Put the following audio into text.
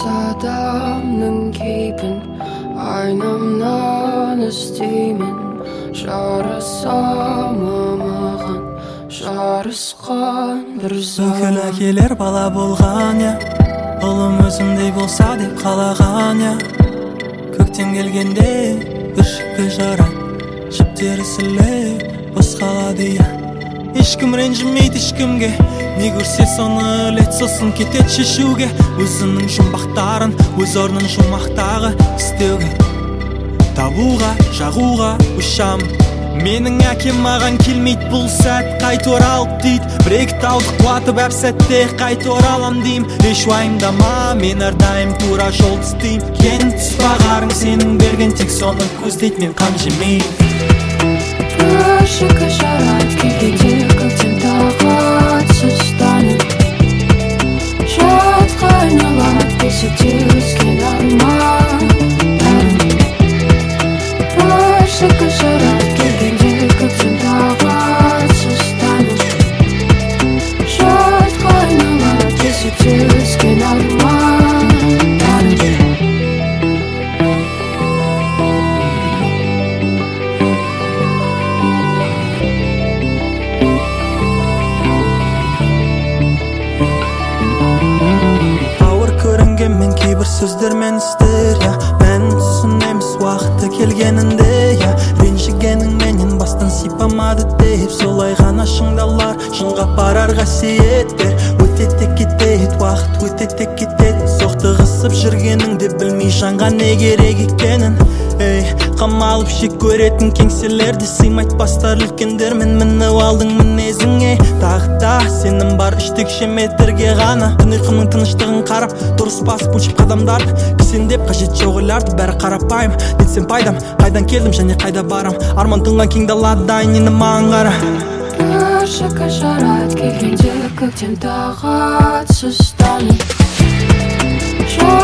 адамның кейпін айнамнан іздеймін. Жарыса ма маған жарысқан бір Бүкіл әкелер бала болған, я ұлым өзімдей болса деп қалаған, я көктем келгенде бір шөпке жарат, жіптері сілей бос қалады, я ешкім ренжімейді ешкімге, не көрсе соны ілет, сосын кетет шешуге, өзінің жұмбақтарын өз орнын жұмақтағы істеуге, табуға, жағуға ұшам. Менің әкем маған келмейді бұл сәт, қайт оралып дейді, бір-екі тауды құлатып әп сәтте қайт оралам дейм. Еш уайымдама, мен әрдайым тура жол түстейм. Кен түспағарың сенің берген тек соны көздейді, мен қам жемейм. Бүршігі жарайды келгенде көктем тағат сұстанып, жатқа айналады бесікте өскен арман. Бүршігі жарайды келгенде көктем тағат сұстанып, жатқа айналады бесікте өскен арман. Мен кейбір сөздер мен істер, я мәнін түсінеміз уақыты келгенінде, я ренжігенің менен бастан сипамады деп, солай ғана шыңдалар, шыңға барар қасиет бер. Өте тек кетеді, уақыт өте тек кетеді, соқтығысып жүргеніңде білмей жанға не керек екенін. Қамалып шек көретін кеңселерде сыймайды бастар үлкендермен, мініп алдың мінезіңе. Тағда сенім бар үштікше метрге ғана, түн ұйқымның тыныштығын қарап дұрыс басып өлшеп қадамдарды, кісендеп қажет жоқ ойларды, бәрі қарапайым. Нетсем пайдам, қайдан келдім және қайда барам, арман тұнған кең далада дайын енді маған қара. Бүршігі жарайды келгенде көктем тағат сұстанып,